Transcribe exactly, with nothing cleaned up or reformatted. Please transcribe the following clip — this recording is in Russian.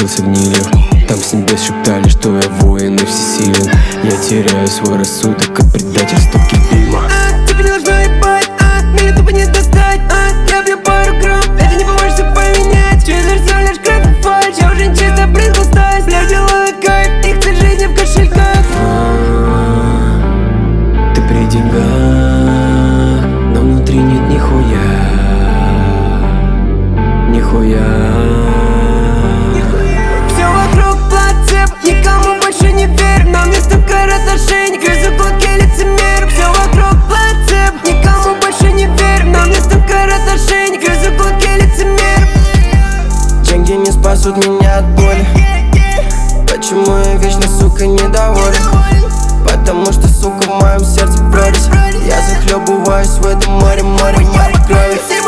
покрылся гнилью. Там с небес шептали, что я воин и всесилен. Я теряю свой рассудок от предательства Кибима. А, тебе не должно ебать, а, меня тупо не достать, а, я бью пару грамм, это не поможет все поменять. Чувствуешь все лишь кровь и фальшь, я уже чисто брызгал стать. Бля, делают кайф, их цель жизни в кошельках. Ты при деньгах, но внутри нет нихуя. Нихуя. Все вокруг плацебо, никому больше не верь. Нам не столько отношений, грызу кулаки лицемер. Все вокруг плацебо, никому больше не верь. Нам не столько отношений, грызу кулаки лицемер. Деньги не спасут меня от боли. Почему я вечно, сука, недоволен? Потому что, сука, в моем сердце прорезь. Я захлебываюсь в этом море, море, море крови.